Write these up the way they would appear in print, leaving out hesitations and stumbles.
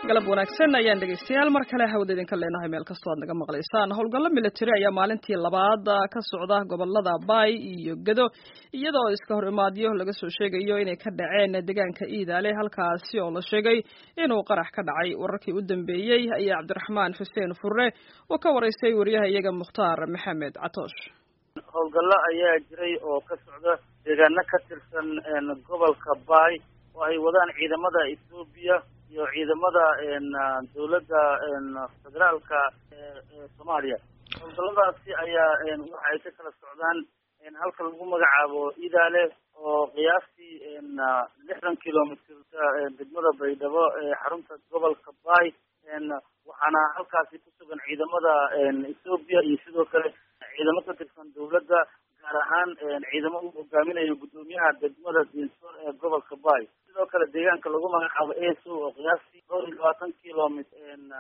galab wanaagsan ayaan dhegeystayaal mar kale hawada idinka leenahay meel kastoo aad naga maqlaysaan. Howlgallo military ayaa maalintii labaad ka socda gobolada Bay iyo Gado iyadoo iska hor imaadyo laga soo sheegayo inay ka dhaceen deegaanka Iidaale halkaasi oo la sheegay inuu qarax ka dhacay. Wararkii u dambeeyay ayaa Cabdiraxmaan Xuseen Furre oo ka wareysay wariyaha iyaga Mukhtaar Maxamed Catoosh. Howlgallo ayaa jiray oo ka socda deegaano ka tirsan gobolka Bay oo ay wadaan ciidamada Itoobiya iyo ciidamada dawladda federaalka Soomaaliya. Howlgalladaasi ayaa waxa ay ka kala socdaan halka lagu magacaabo Iidaale oo qiyaastii 60 kilomitir degmada Baydhabo ee xarunta gobolka Bay, waxaana halkaasi ku sugan ciidamada Itoobiya iyo sidoo kale ciidamo ka tirsan dawladda, gaar ahaan ciidamo uu hogaaminayo gudoomiyaha degmada Dinsor ee gobolka Bay. sidoo kale deegaanka lagu magacaabo Eeso oo qiyaastii 20 kilomitir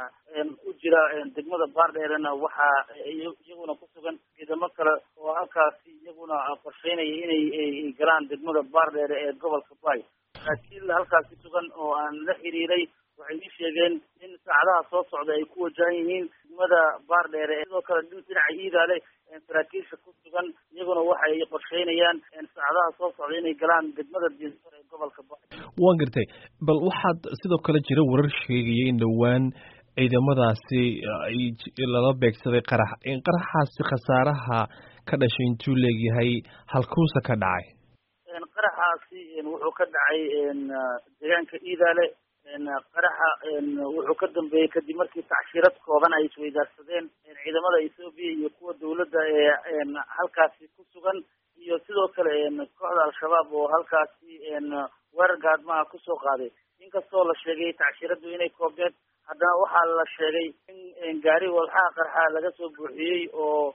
u jira degmada Baardheerna waxa iyaguna ku sugan ciidamo kale oo halkaasi iyaguna qorsheynaya inay galaan degmada Baardheere ee gobolka Bay. laakiin halkaasi sugan oo aan la xiriiray waxay ii sheegeen in saacadaha soo socda ay ku wajahan yihiin degmada Baardheere. sidoo kale dhinaca Iidaale saraakiisha ku sugan iyaguna waxay qorsheynayaan saacadaha soo socda inay galaan degmada Dinsor ee gobolka Bay. waan gartay, bal waxaad sidoo kale jira warar sheegaya in dhowaan ciidamadaasi lala beegsaday qaraxaasi khasaaraha ka dhashay intuu leegyahay halkuusa ka dhacay? qaraxaasi wuxuu ka dhacay deegaanka Iidaale. qaraxa wuxuu ka dambeeyey kadib markii tacshirad kooban ay isweydaarsadeen ciidamada Itoobiya iyo kuwa dawladda ee halkaasi ku sugan, iyo sidoo kale kooxda Al-Shabaab oo halkaasi weerar gaadmaha kusoo qaaday. inkastoo la sheegay tacshiradu inay koobneed, haddana waxaa la sheegay in gaari walxaha qarxa laga soo buuxiyey oo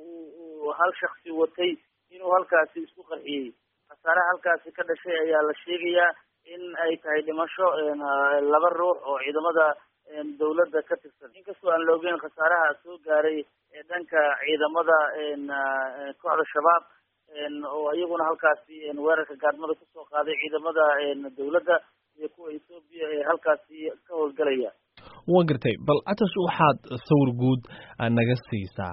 hal shakhsi watay inuu halkaasi isku qarxiyey. khasaaraha halkaasi ka dhashay ayaa la sheegayaa in ay tahay dhimasho 2 ruux oo ciidamada dawladda ka tirsan. inkastoo aan la ogeyn khasaaraha soo gaaray dhanka ciidamada kooxda Shabaab oo iyaguna halkaasi weerarka gaadmada kusoo qaaday ciidamada dawladda iyo kuwa Itoobiya ee halkaasi ka howlgalaya. waan gartay, bal Catoosh waxaad sawir guud naga siisaa.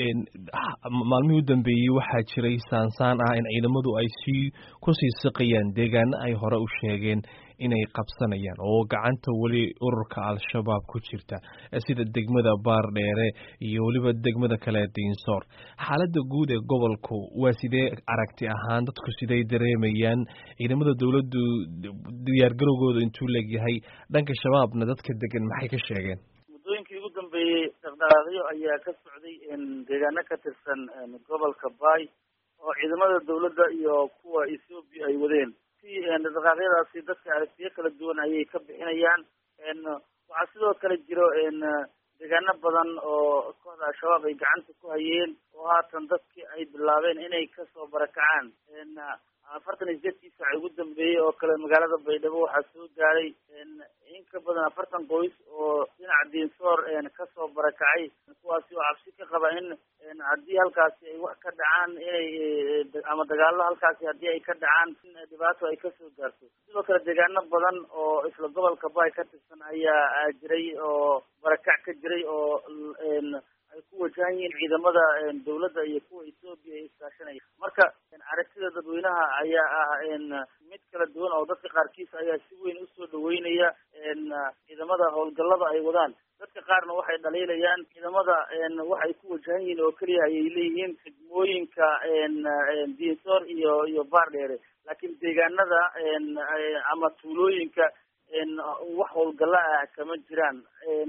maalmihii u dambeeyey waxaa jiray saansaan ah in ciidamadu ay kusii siqayaan deegaano ay hore u sheegeen inay qabsanayaan oo gacanta weli ururka Al-Shabaab ku jirta, sida degmada Baardheere iyo weliba degmada kale Dinsor. xaaladda guud ee gobolku waa sidee aragti ahaan? dadku siday dareemayaan? ciidamada dawladdu diyaargarowgooda intuu leegyahay? dhanka shabaabna dadka degan maxay ka sheegeen? muddooyinkii ugu dambeeyey dhaqdhaqaaqyo ayaa ka socday deegaano ka tirsan gobolka Bay oo ciidamada dawladda iyo kuwa Itoobiya ay wadeen. dhaqdhaqaaqyadaasi dadka aragtiyo kala duwan ayay ka bixinayaan. waxaa sidoo kale jiro deegaano badan oo kooxda Al-Shabaab ay gacanta ku hayeen oo haatan dadkii ay bilaabeen inay kasoo barakacaan. 48 saac ugu dambeeyey oo kale magaalada Baydhabo waxaa soo gaaray in ka badan 40 qoys oo dhinaca Dinsor kasoo barakacay, kuwaasi oo cabsi ka qaba in haddii halkaasi ay wax ka dhacaan ama dagaallo halkaasi haddii ay ka dhacaan in dhibaato ay kasoo gaarto. sidoo kale deegaano badan oo isla gobolka Bay ka tirsan ayaa jiray oo barakac ka jiray oo ay ku wajahan yihiin ciidamada dawladda iyo kuwa Itoobiya ee iskaashanaya. marka aragtida dadweynaha ayaa ah mid kala duwan oo dadka qaarkiis ayaa si weyn usoo dhaweynaya ciidamada howlgallada ay wadaan. dadka qaarna waxay dhaliilayaan ciidamada waxay ku wajahan yihiin oo keliya ayay leeyihiin degmooyinka Dinsor iyo Baardheere, laakiin deegaanada ama tuulooyinka wax howlgalla ah kama jiraan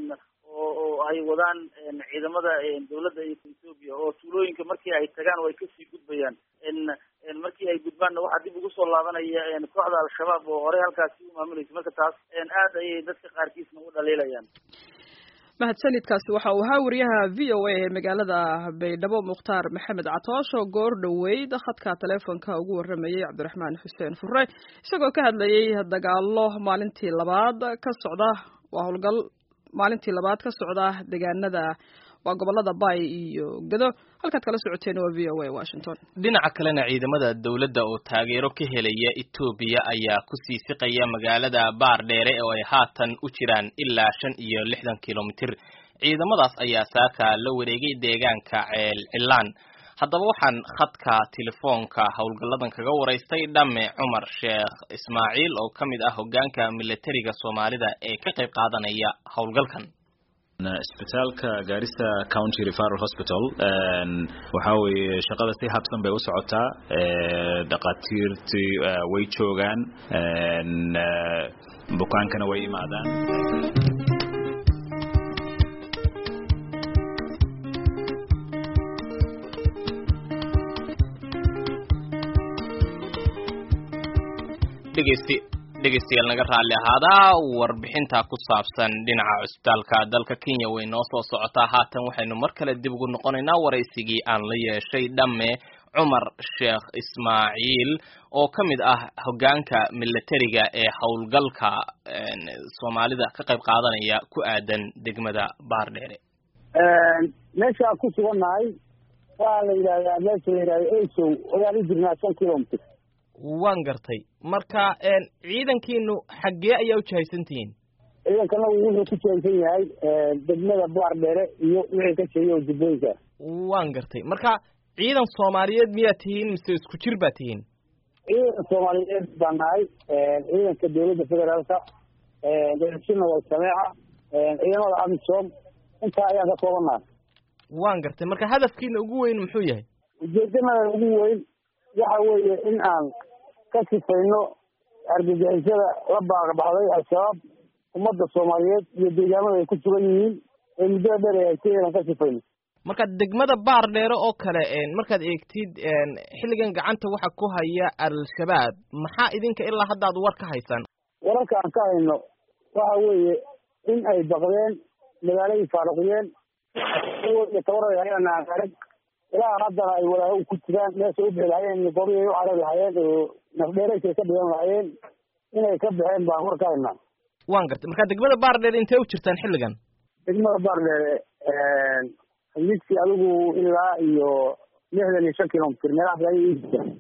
oo ay wadaan ciidamada dawladda iyo Itoobiya. oo tuulooyinka markii ay tagaan way kasii gudbayaan. markii ay gudbaanna waxaa dib ugu soo laabanaya kooxda Al-Shabaab oo horey halkaasi u maamulaysa. marka taas aad ayay dadka qaarkiisna u dhaliilayaan. mahadsanidkaasi waxa uu ahaa wariyaha VOA ee magaalada Baydhabo Mukhtaar Maxamed Catoosh oo goor dhaweyd khadka telefoonka ugu waramayay Cabdiraxmaan Xuseen Furre isagoo ka hadlayay dagaallo maalintii labaad ka socda deegaanada waa gobolada Bay iyo Gado halkaad kala socoteen waa VOA Washington. dhinaca kalena ciidamada dawladda oo taageero ka helaya Ethiopia ayaa ku sii siqaya magaalada Baardheere oo ay haatan u jiraan ilaa 65 kilomitir. ciidamadaas ayaa saaka la wareegay deegaanka Cilaan. haddaba waxaan khadka telefoonka howlgalladan kaga waraystay Dhamme Cumar Sheekh Ismaaciil oo kamid ah hoggaanka militariga Soomaalida ee ka qayb qaadanaya howlgalkan. isbitaalka Garissa County Referral Hospital waxa weeye shaqada si habsan bay u socotaa dhaqaatiirtii way joogaan bukaankana way imaadaan. dhegeystayaal naga raalli ahaada warbixinta ku saabsan dhinaca cusbitaalka dalka Kenya way noo soo socotaa. haatan waxaynu mar kale dib ugu noqonaynaa waraysigii aan la yeeshay Dhamme Cumar Sheekh Ismaaciil oo kamid ah hoggaanka militariga ee howlgalka Soomaalida ka qayb qaadanaya ku aadan degmada Baardheere. meesha ku suganahay waa la yiraahdaa meesha la yiraahdo Eesow oo aan jirnaa 5 kilomitir. waan gartay marka ciidankiinu xaggee ayaa u jahaysantihiin? ciidankana wuxuu ku jahaysan yahay degmada Baardheere iyo wixii ka jeeyo Jubbooyinka. waan gartay marka ciidan Soomaaliyeed miyaa tihiin mise isku jir baa tihiin? ciidan Soomaaliyeed baan nahay ciidanka dawladda federaalka dadweynaha waa sameeca ciidamada AMISOM inta ayaa ka koobanahay. waan gartay marka hadafkiina ugu weyn muxuu yahay? ujeedada ugu weyn waxa weeye in aan ka sifayno argagixisada la baaqbaxday al-shabaab ummadda Soomaaliyeed iyo deegaamada ay ku sugan yihiin ee muddo dheer ay tahay ka sifayno. marka degmada Baardheere oo kale markaad eegtid xilligan gacanta waxa ku haya al-shabaab maxaa idinka ilaa hadda aad war ka haysan? wararka aan ka hayno waxa weeye in ay baqdeen magaaladii faaruqiyeen oo tawareeyaan arag ilaa haddana ay walaaho ku jiraan meesha u bixiyeen goobay u carab lahaayeen oo nafdheereysay ka dhigan lahaayeen inay ka baxeen baan war ka haynaa. waan gartay marka degmada Baardheere intee u jirtaan xilligan? degmada Baardheere midkii adigu ilaa iyo 65 kilomitir meelaha ay jirtaan.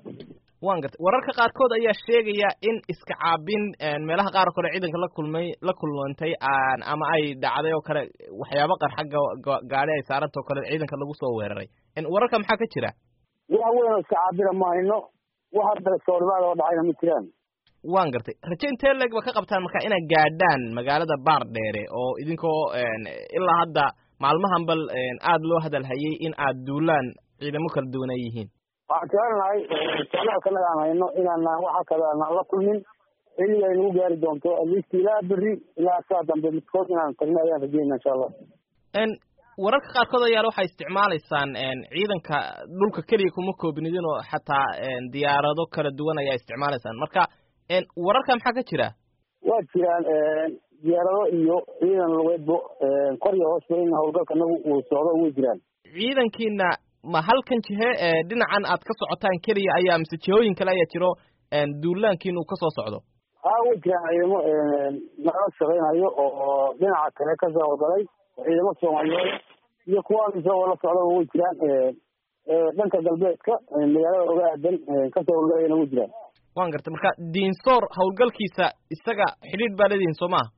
waan gartay wararka qaarkood ayaa sheegaya in iska caabin meelaha qaar kale ciidanka la kulmantay ama ay dhacday oo kale waxyaabo qarxaga gaari ay saarantoo kale ciidanka lagu soo weeraray wararka maxaa ka jira? waxa weyn iska caabira ma hayno wax hadda soorbaad oo dhacayna ma jiraan. waan gartay rajo intee leeg ba ka qabtaan marka inay gaadhaan magaalada Baardheere oo idinkoo ilaa hadda maalmahan bal aad loo hadal hayay in aad duulaan ciidamo kala duwan ay yihiin? waxaan jeclahay socdaalkana aan hayno inaan waxa kale aan la kulmin xilliga ay nagu gaari doonto ilaa berri ilaa saa dambe midkood inaan tagno ayaan rajeynaa insha Allah. wararka qaarkood ayaa waxay isticmaalaysaan ciidanka dhulka kaliya kuma koobnidin oo xataa diyaarado kala duwan ayaa isticmaalaysaan marka wararka maxaa ka jira? waa jiraan diyaarado iyo ciidan lugeedbo kor iyo hoos in howlgalkanagu uu socdo way jiraan. ciidankiina ma halkan jihe dhinacan aad ka socotaan kaliya ayaa mise jihooyin kale ayaa jiro duulaankiina uu ka soo socdo? way jiraan ciidamo nala shaqeynayo oo dhinaca kale ka soo howlgalay ciidamo Soomaaliyeed iyo kuwa isagoo la socda way jiraan dhanka galbeedka magaalada uga aadan ka soo howlgalayna way jiraan. waan gartay marka Diinsoor howlgalkiisa isaga xidhiidh baa leedihiin soo maaha?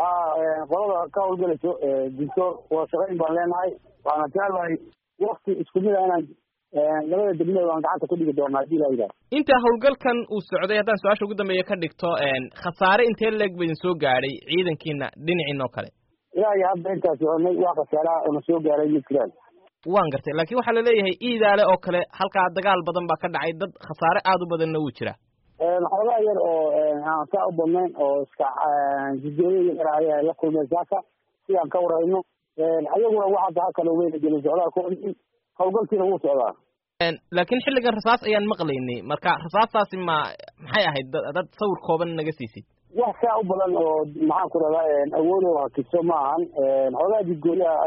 qolada ka howlgalayso Diinsoor waa shaqeyn baan leenahay waxaana jeclahay waqti isku mid ah inaan labada degmada aan gacanta ku dhigi doonaa hadii la yiraahdo. inta howlgalkan uu socday haddaan su-aasha ugu dambeeya ka dhigto khasaare intee leeg ba idin soo gaadhay ciidankiina dhinaciina oo kale? ilaa iyo hadda intaas soconay waa khasaaraha oo na soo gaaray ma jiraan. waan gartay laakiin waxaa laleeyahay Iidaale oo kale halkaa dagaal badan baa ka dhacay dad khasaare aad u badanna wuu jira. xogaa yar oo aan saa u badnayn oo iska jidooyin yar ayaa la kulmay saaka sidaan ka warayno ayaguna waxa hadda kale weyn gelin socdaalkoodii howlgalkiina wuu socdaa. laakiin xilligan rasaas ayaan maqlaynay marka rasaastaasi maxay ahayd dad sawir kooban naga siisid? wax saa u badan oo maxaan ku radaa awood oo hakiso ma ahan xogaa jidgooyaha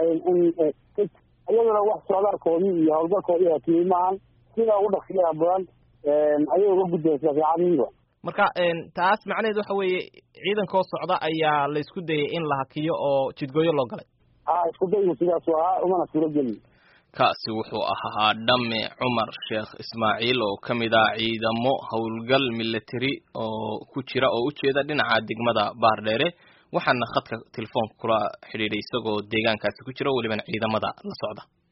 ayaguna wax socdaalkoodii iyo howlgalkoodii hakiyey ma ahan sida ugu dhaqsiyaha badan ayay uga gudbaysaa fiicanihiiba. marka taas macnaheed waxa weeye ciidankoo socda ayaa la isku dayay in la hakiyo oo jidgooyo loo galay? isku daygu sidaasu ahaa umana suuro gelin kaasi wuxuu ahaa Dhamme Cumar Sheekh Ismaaciil oo kamid ah ciidamo howlgal military oo ku jira oo u jeeda dhinaca degmada Baardheere waxaana khadka telefoonka kula xiriiray isagoo deegaankaasi ku jira waliba ciidamada la socda